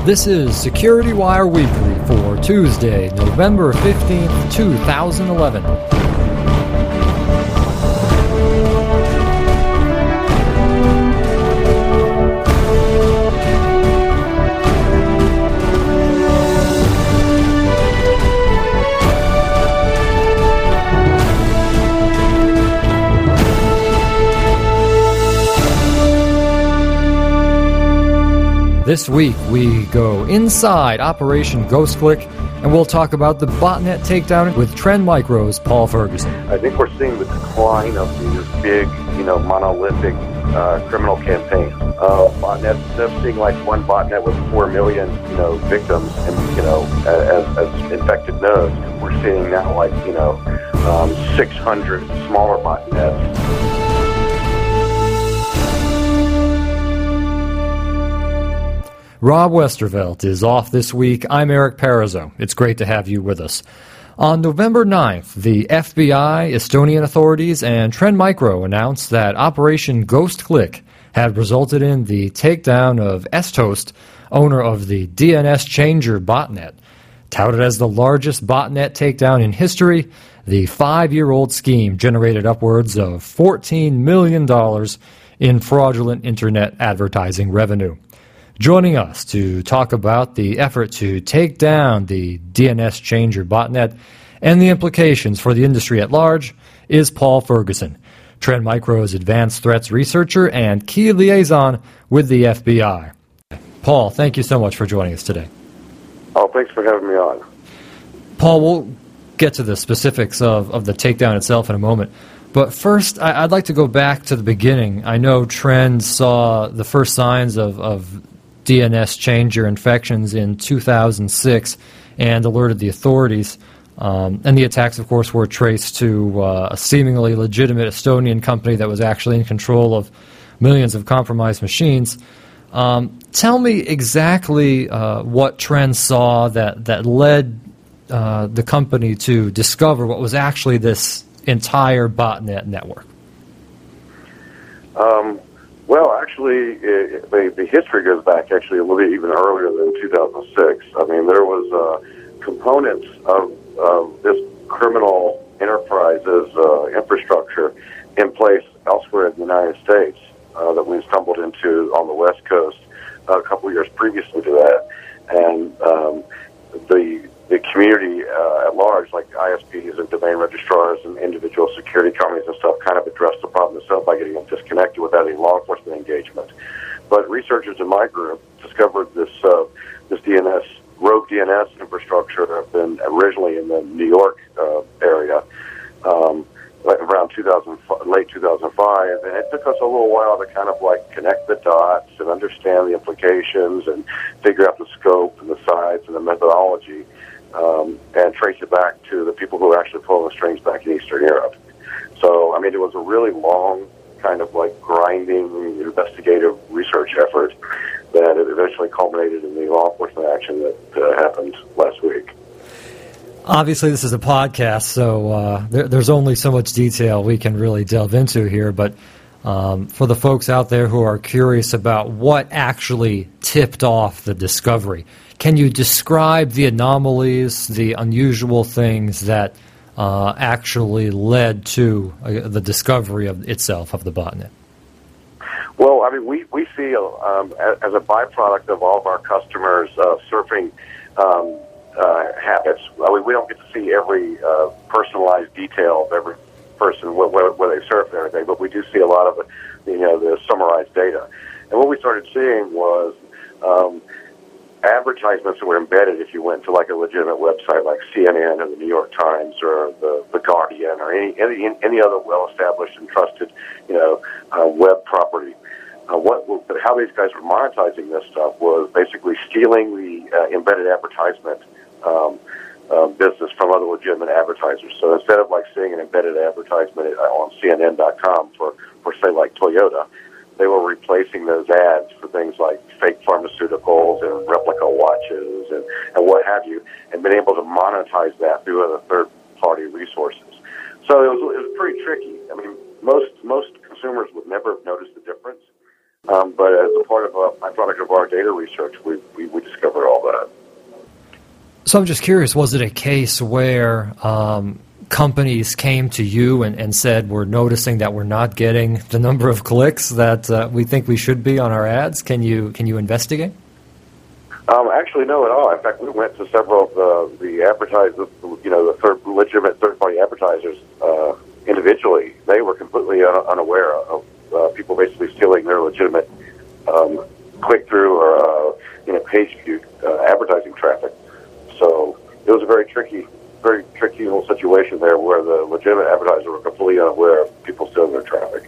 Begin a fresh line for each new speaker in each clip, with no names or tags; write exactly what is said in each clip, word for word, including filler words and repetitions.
This is Security Wire Weekly for Tuesday, November fifteenth, two thousand eleven. This week, we go inside Operation GhostClick, and we'll talk about the botnet takedown with Trend Micro's Paul Ferguson.
I think we're seeing the decline of these big, you know, monolithic uh, criminal campaigns. Uh, botnets, instead of seeing like one botnet with four million, you know, victims and, you know, as, as infected nodes, we're seeing now like, you know, um, six hundred smaller botnets.
Rob Westervelt is off this week. I'm Eric Parazzo. It's great to have you with us. On November ninth, the F B I, Estonian authorities, and Trend Micro announced that Operation GhostClick had resulted in the takedown of Esthost, owner of the D N S Changer botnet. Touted as the largest botnet takedown in history, the five-year-old scheme generated upwards of fourteen million dollars in fraudulent internet advertising revenue. Joining us to talk about the effort to take down the D N S Changer botnet and the implications for the industry at large is Paul Ferguson, Trend Micro's advanced threats researcher and key liaison with the F B I. Paul, thank you so much for joining us today.
Oh, thanks for having me on.
Paul, we'll get to the specifics of, of the takedown itself in a moment. But first, I, I'd like to go back to the beginning. I know Trend saw the first signs of, of D N S Changer infections in two thousand six and alerted the authorities. Um, and the attacks, of course, were traced to uh, a seemingly legitimate Estonian company that was actually in control of millions of compromised machines. Um, tell me exactly uh, what Trend saw that, that led uh, the company to discover what was actually this entire botnet network.
Um. Well, actually, it, the, the history goes back actually a little bit even earlier than two thousand six. I mean, there was uh, components of, of this criminal enterprise's uh, infrastructure in place elsewhere in the United States uh, that we stumbled into on the West Coast uh, a couple of years previously to that. And um, the the community uh, at large, like I S Ps and domain registrars and individual security companies and stuff, kind of addressed the problem themselves by getting them disconnected without any law enforcement engagement. But researchers in my group discovered this uh, this D N S, rogue D N S infrastructure had been originally in the New York uh, area um, around two thousand, late two thousand five, and it took us a little while to kind of like connect the dots and understand the implications and figure out the scope and the size and the methodology. Um, and trace it back to the people who were actually pulling the strings back in Eastern Europe. So, I mean, it was a really long, kind of like grinding, investigative research effort that eventually culminated in the law enforcement action that uh, happened last week.
Obviously, this is a podcast, so uh, there, there's only so much detail we can really delve into here, but um, for the folks out there who are curious about what actually tipped off the discovery, can you describe the anomalies, the unusual things that uh, actually led to uh, the discovery of itself, of the botnet?
Well, I mean, we, we see, um, as a byproduct of all of our customers' uh, surfing um, uh, habits, I mean, we don't get to see every uh, personalized detail of every person where, where, where they surf and everything, but we do see a lot of the, you know, the summarized data. And what we started seeing was um, advertisements that were embedded if you went to like a legitimate website like C N N or the New York Times or the, the Guardian or any, any any other well-established and trusted, you know, uh, web property. Uh, what how these guys were monetizing this stuff was basically stealing the uh, embedded advertisement um, uh, business from other legitimate advertisers. So instead of like seeing an embedded advertisement on C N N dot com for for say like Toyota, they were replacing those ads for things like fake pharmaceuticals and replica watches and, and what have you, and been able to monetize that through other third-party resources. So it was, it was pretty tricky. I mean, most most consumers would never have noticed the difference, um, but as a part of a byproduct of our data research, we, we, we discovered
So I'm just curious, was it a case where um, companies came to you and, and said, we're noticing that we're not getting the number of clicks that uh, we think we should be on our ads? Can you can you investigate?
Um, actually, no at all. In fact, we went to several of the, the advertisers, you know, the third, legitimate third-party advertisers uh, individually. They were completely un- unaware of uh, people basically stealing their legitimate um, click-through or uh, you know page view uh, advertising traffic. So it was a very tricky, very tricky little situation there where the legitimate advertisers were completely unaware of people stealing their traffic.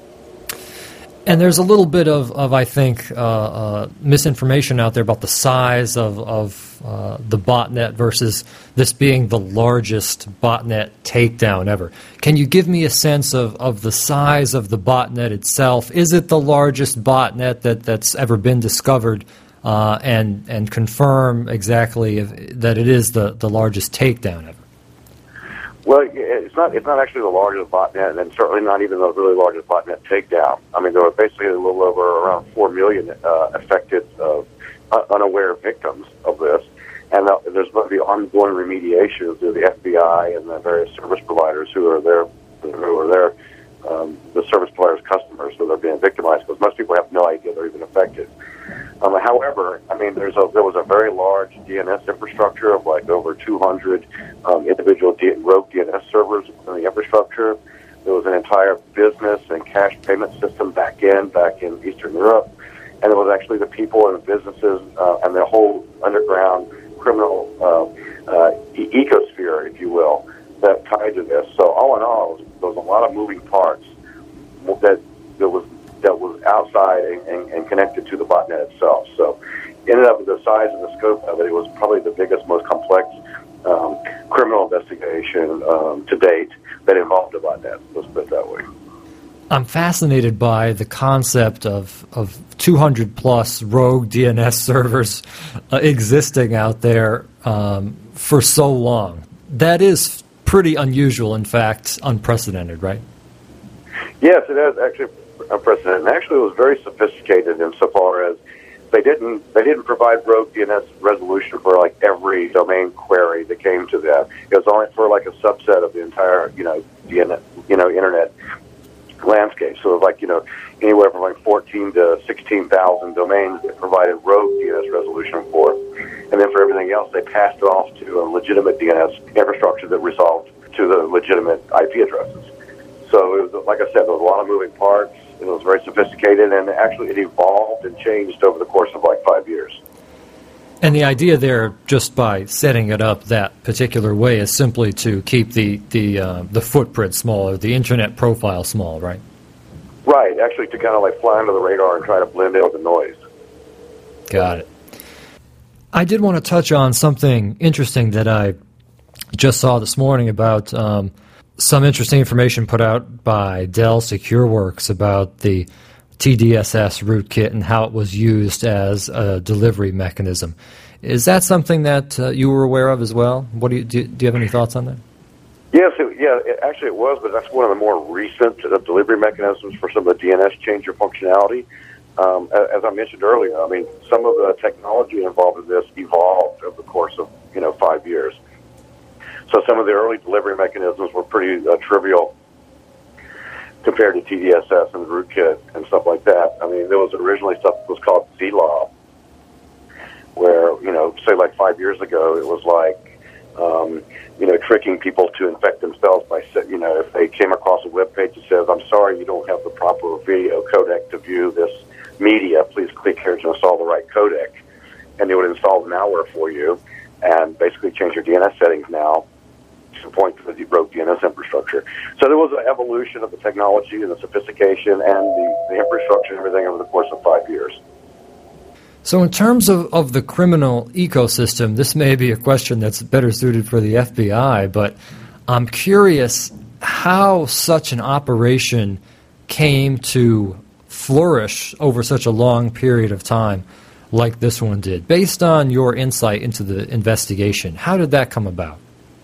And there's a little bit of, of I think, uh, uh, misinformation out there about the size of, of uh, the botnet versus this being the largest botnet takedown ever. Can you give me a sense of, of the size of the botnet itself? Is it the largest botnet that, that's ever been discovered? Uh, and and confirm exactly if, that it is the, the largest takedown ever.
Well, it's not it's not actually the largest botnet, and certainly not even the really largest botnet takedown. I mean, there were basically a little over around four million uh, affected, uh, unaware victims of this, and uh, there's going to be ongoing remediation through the F B I and the various service providers who are there, who are there, um, the service providers' customers, so they're being victimized because most people have no idea they're even affected. Um, however, I mean, there's a, there was a very large D N S infrastructure of like over two hundred um, individual D- rogue D N S servers in the infrastructure. There was an entire business and cash payment system back in, back in Eastern Europe. And it was actually the people and the businesses uh, and the whole underground criminal uh, uh, e- ecosphere, if you will, that tied to this. So all in all, there was a lot of moving parts that there was that was outside and, and, and connected to the botnet itself. So ended up with the size and the scope of it, it was probably the biggest, most complex um, criminal investigation um, to date that involved a botnet, let's put it that way.
I'm fascinated by the concept of, of two hundred plus rogue D N S servers uh, existing out there um, for so long. That is pretty unusual, in fact, unprecedented, right?
Yes, it is actually unprecedented. And actually, it was very sophisticated insofar as they didn't they didn't provide rogue D N S resolution for like every domain query that came to them. It was only for like a subset of the entire you know D N S you know internet landscape. So it was like you know anywhere from like fourteen to sixteen thousand domains that provided rogue D N S resolution for, and then for everything else they passed it off to a legitimate D N S infrastructure that resolved to the legitimate I P addresses. So it was, like I said, there was a lot of moving parts. It was very sophisticated, and actually it evolved and changed over the course of like five years.
And the idea there, just by setting it up that particular way, is simply to keep the the uh, the footprint small, or the internet profile small, right?
Right, actually to kind of like fly under the radar and try to blend in with the noise.
Got it. I did want to touch on something interesting that I just saw this morning about um, some interesting information put out by Dell SecureWorks about the T D S S rootkit and how it was used as a delivery mechanism. Is that something that uh, you were aware of as well? What do you do? Do you have any thoughts on that?
Yes, it, yeah, it, actually it was, but that's one of the more recent uh, delivery mechanisms for some of the D N S changer functionality. Um, as I mentioned earlier, I mean, some of the technology involved in this evolved over the course of you know five years. So some of the early delivery mechanisms were pretty uh, trivial compared to T D S S and rootkit and stuff like that. I mean, there was originally stuff that was called Z L O B, where, you know, say like five years ago, it was like, um, you know, tricking people to infect themselves by, you know, if they came across a web page that says, I'm sorry, you don't have the proper video codec to view this media, please click here to install the right codec. And they would install the malware for you and basically change your D N S settings now to point to the rogue D N S infrastructure. So there was an evolution of the technology and the sophistication and the, the infrastructure and everything over the course of five years.
So in terms of, of the criminal ecosystem, this may be a question that's better suited for the F B I, but I'm curious how such an operation came to flourish over such a long period of time like this one did. Based on your insight into the investigation, how did that come about?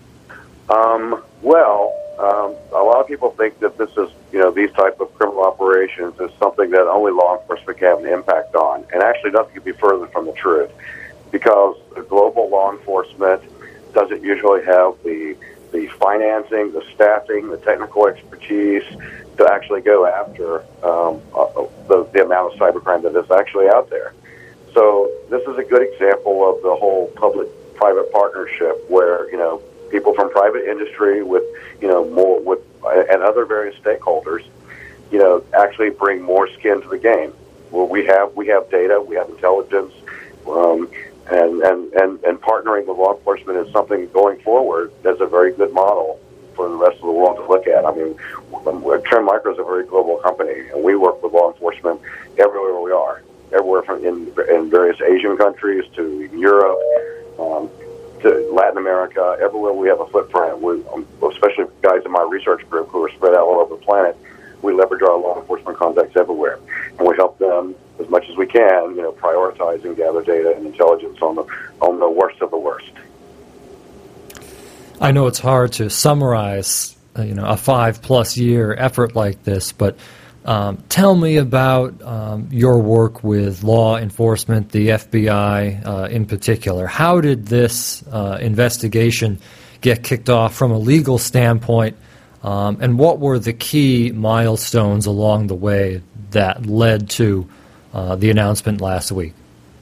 Um, well, um, a lot of people think that this is, you know, these type of criminal operations is something that only law enforcement can have an impact on. And actually, nothing could be further from the truth. because global law enforcement doesn't usually have the the financing, the staffing, the technical expertise to actually go after um, uh, the, the amount of cybercrime that is actually out there. So this is a good example of the whole public-private partnership where, you know, people from private industry with, you know, more with and other various stakeholders, you know, actually bring more skin to the game. Well, we have we have data, we have intelligence, um, and, and, and, and partnering with law enforcement is something going forward that's a very good model for the rest of the world to look at. I mean, Trend Micro is a very global company, and we work with law enforcement everywhere we are, everywhere from in, in various Asian countries to Europe, um, to Latin America, everywhere we have a footprint. We, um, especially guys in my research group who are spread out all over the planet, we leverage our law enforcement contacts everywhere, and we help them as much as we can, you know, prioritize and gather data and intelligence on the on the worst of the worst.
I know it's hard to summarize, uh, you know, a five-plus year effort like this, but um, tell me about um, your work with law enforcement, the F B I uh, in particular. How did this uh, investigation get kicked off from a legal standpoint, um, and what were the key milestones along the way that led to uh, the announcement last week?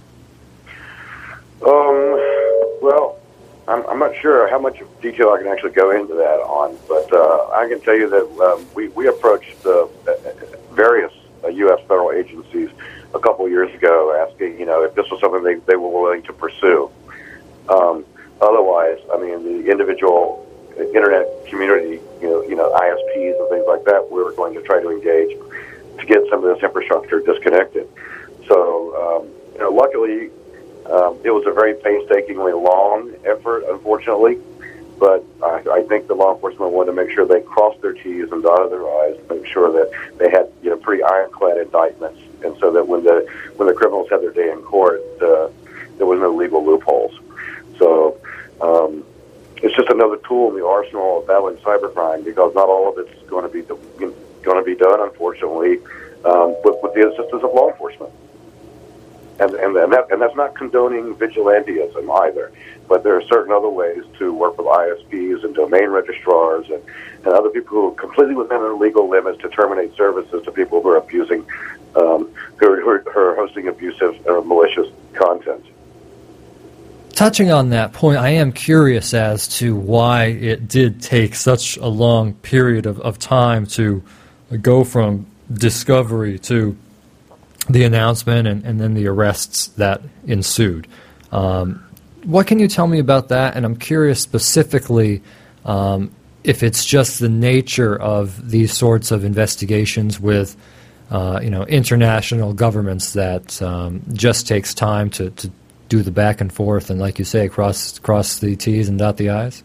Um, well, I'm, I'm not sure how much detail I can actually go into that on, but uh, I can tell you that um, we, we approached uh, various uh, U S federal agencies a couple of years ago asking, you know, if this was something they, they were willing to pursue. Um, otherwise, I mean, the individual internet community, you know, you know, I S Ps and things like that, we were going to try to engage to get some of this infrastructure disconnected. So, um, you know, luckily, um, it was a very painstakingly long effort, unfortunately, but I, I think the law enforcement wanted to make sure they crossed their T's and dotted their I's, make sure that they had, you know, pretty ironclad indictments, and so that when the when the criminals had their day in court, uh, there was no legal loopholes. So um, it's just another tool in the arsenal of battling cybercrime, because not all of it's going to be going to be done, unfortunately, um, with, with the assistance of law enforcement. And and and, that, and that's not condoning vigilantism either, but there are certain other ways to work with I S Ps and domain registrars and, and other people who are completely within their legal limits to terminate services to people who are abusing, um, who, are, who, are, who are hosting abusive or malicious content.
Touching on that point, I am curious as to why it did take such a long period of, of time to go from discovery to the announcement and, and then the arrests that ensued. Um, what can you tell me about that? And I'm curious specifically um, if it's just the nature of these sorts of investigations with uh, you know, international governments that um, just takes time to, to do the back and forth and, like you say, cross cross the T's and dot the I's?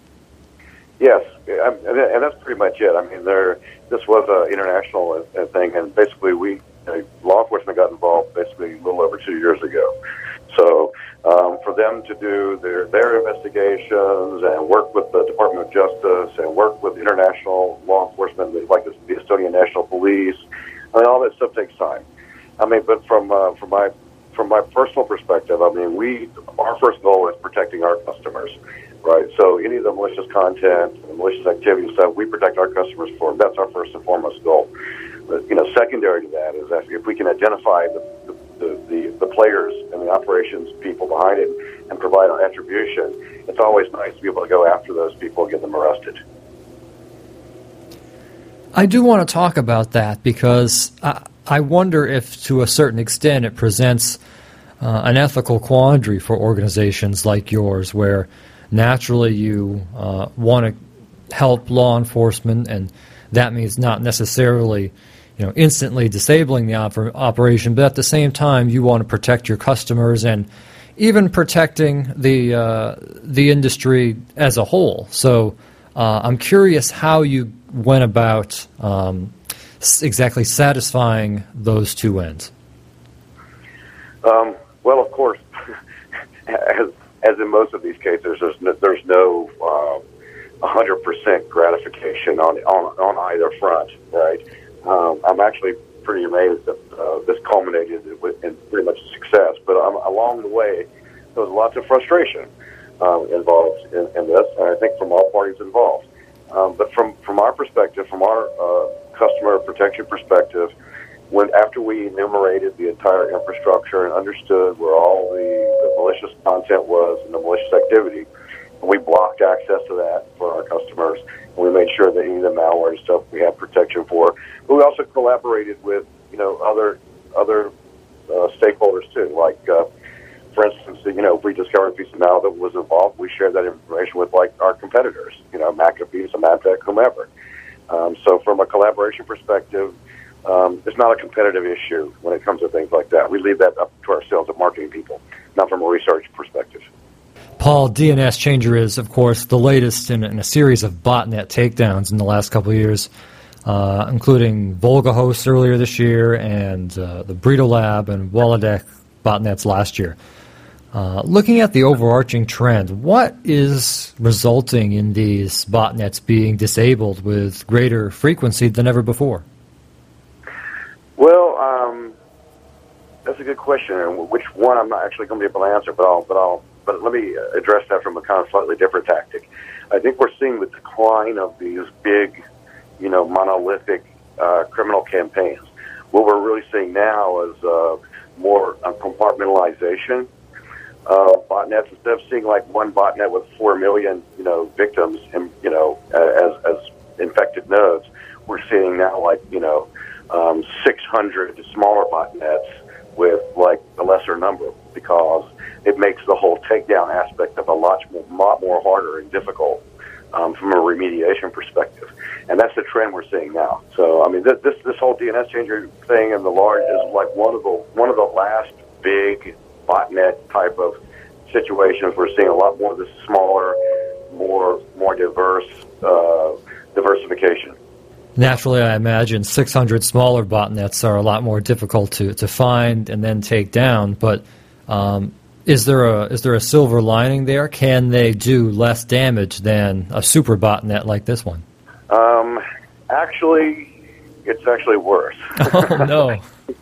Yes, and that's pretty much it. I mean, there this was an international thing, and basically we Uh, law enforcement got involved basically a little over two years ago. So um, for them to do their, their investigations and work with the Department of Justice and work with international law enforcement, like the, the Estonian National Police, I mean, all that stuff takes time. I mean, but from uh, from my from my personal perspective, I mean, we our first goal is protecting our customers, right? So any of the malicious content, the malicious activity stuff, we protect our customers for. That's our first and foremost goal. But, you know, secondary to that is that if we can identify the the, the, the players and the operations people behind it and provide our attribution, it's always nice to be able to go after those people and get them arrested.
I do want to talk about that because I, I wonder if, to a certain extent, it presents uh, an ethical quandary for organizations like yours, where naturally you uh, want to help law enforcement, and that means not necessarily, you know, instantly disabling the oper- operation, but at the same time you want to protect your customers and even protecting the uh, the industry as a whole. So uh, I'm curious how you went about um, s- exactly satisfying those two ends.
Um, well, of course, as, as in most of these cases, there's no, there's no uh, one hundred percent gratification on, on on either front, right? Um, I'm actually pretty amazed that uh, this culminated with, in pretty much success. But um, along the way, there was lots of frustration um, involved in, in this, and I think from all parties involved. Um, but from, from our perspective, from our uh, customer protection perspective, when after we enumerated the entire infrastructure and understood where all the, the malicious content was and the malicious activity, we blocked access to that for our customers, and we made sure that any of the malware and stuff we had protection for. But we also collaborated with, you know, other other uh, stakeholders too. Like, uh, for instance, you know, if we discovered a piece of malware that was involved, we shared that information with like our competitors, you know, McAfee, Symantec, whomever. Um, so from a collaboration perspective, um, it's not a competitive issue when it comes to things like that. We leave that up to our sales and marketing people, not from a research perspective.
Paul, D N S Changer is, of course, the latest in, in a series of botnet takedowns in the last couple of years, uh, including VolgaHost earlier this year and uh, the Brito Lab and Wolodeck botnets last year. Uh, looking at the overarching trend, what is resulting in these botnets being disabled with greater frequency than ever before?
Well, um, that's a good question, and which one I'm not actually going to be able to answer, but I'll, but I'll, but let me address that from a kind of slightly different tactic. I think we're seeing the decline of these big, you know, monolithic uh, criminal campaigns. What we're really seeing now is uh, more uh, compartmentalization. Uh, botnets, instead of seeing like one botnet with four million, you know, victims, and you know, as as infected nodes, we're seeing now like you know, um, six hundred smaller botnets with like a lesser number, because it makes the whole takedown aspect of a lot more, lot more harder and difficult um, from a remediation perspective, and that's the trend we're seeing now. So, I mean, this this, this whole D N S changer thing in the large is like one of the one of the last big botnet type of situations. We're seeing a lot more of this smaller, more more diverse uh, diversification.
Naturally, I imagine six hundred smaller botnets are a lot more difficult to, to find and then take down. But um, is there a is there a silver lining there? Can they do less damage than a super botnet like this one?
Um, actually, it's actually worse.
Oh no.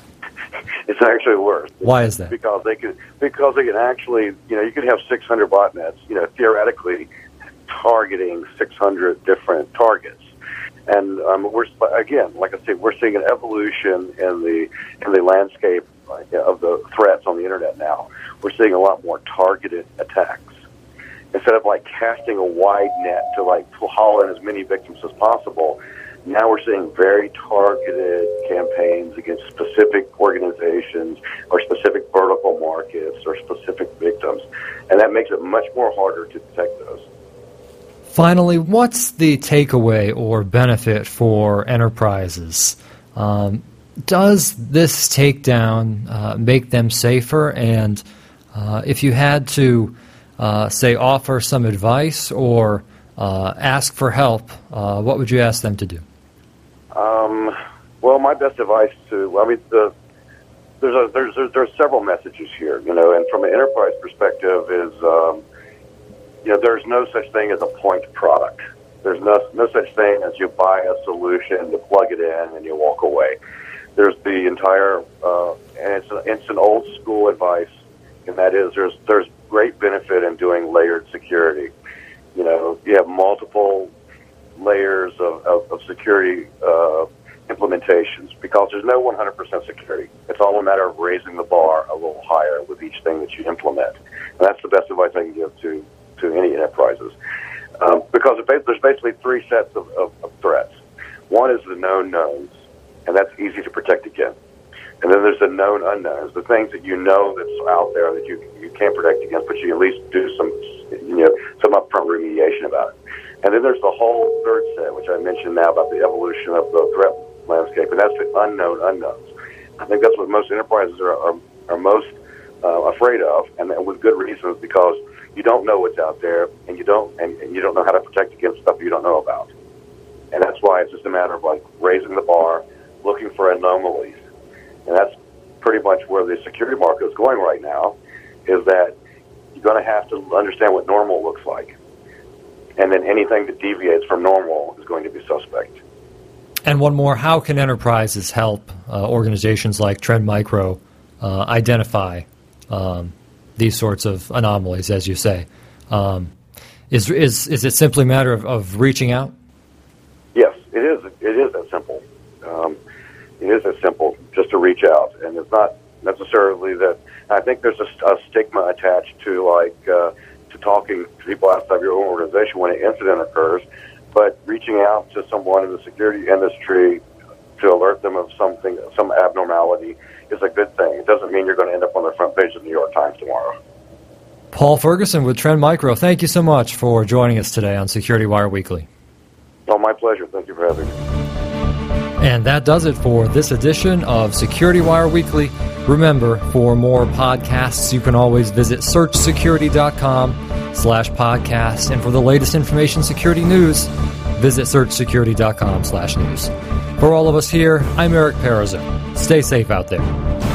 It's actually worse.
Why is that?
Because they could, because they can actually, you know, you could have six hundred botnets, you know, theoretically targeting six hundred different targets. And um, we're again, like I said, we're seeing an evolution in the in the landscape of the threats on the internet now. We're seeing a lot more targeted attacks. Instead of like casting a wide net to like haul in as many victims as possible, now we're seeing very targeted campaigns against specific organizations or specific vertical markets or specific victims, and that makes it much more harder to detect those.
Finally, what's the takeaway or benefit for enterprises? Um, does this takedown uh, make them safer? And uh, if you had to, uh, say, offer some advice or uh, ask for help, uh, what would you ask them to do?
Um, well, my best advice to, I mean, the, there's, a, there's, there's there's several messages here, you know, and from an enterprise perspective is, um, you know, there's no such thing as a point product. There's no no such thing as you buy a solution, you plug it in, and you walk away. There's the entire, uh, and it's an, it's an old school advice, and that is there's there's great benefit in doing layered security. You know, you have multiple layers of, of, of security uh, implementations, because there's no one hundred percent security. It's all a matter of raising the bar a little higher with each thing that you implement. And that's the best advice I can give to to any enterprises, um, because there's basically three sets of, of, of threats. One is the known knowns, and that's easy to protect against. And then there's the known unknowns, the things that you know that's out there that you you can't protect against, but you at least do some you know some upfront remediation about it. And then there's the whole third set, which I mentioned now about the evolution of the threat landscape, and that's the unknown unknowns. I think that's what most enterprises are are, are most uh, afraid of, and, and with good reasons, because you don't know what's out there, and you don't and, and you don't know how to protect against stuff you don't know about. And that's why it's just a matter of like raising the bar, looking for anomalies, and that's pretty much where the security market is going right now. Is that you're going to have to understand what normal looks like, and then anything that deviates from normal is going to be suspect.
And one more: how can enterprises help uh, organizations like Trend Micro uh, identify um, these sorts of anomalies, as you say. Um, is is is it simply a matter of, of reaching out?
Yes, it is. It is that simple. Um, it is as simple, just to reach out, and it's not necessarily that. I think there's a, a stigma attached to like uh, to talking to people outside your own organization when an incident occurs, but reaching out to someone in the security industry to alert them of something, some abnormality, is a good thing. It doesn't mean you're going to end up on the front page of the New York Times tomorrow.
Paul Ferguson with Trend Micro, thank you so much for joining us today on Security Wire Weekly.
Oh, my pleasure. Thank you for having me.
And that does it for this edition of Security Wire Weekly. Remember, for more podcasts, you can always visit searchsecurity.com slash podcast. And for the latest information security news, visit searchsecurity.com slash news. For all of us here, I'm Eric Perazzo. Stay safe out there.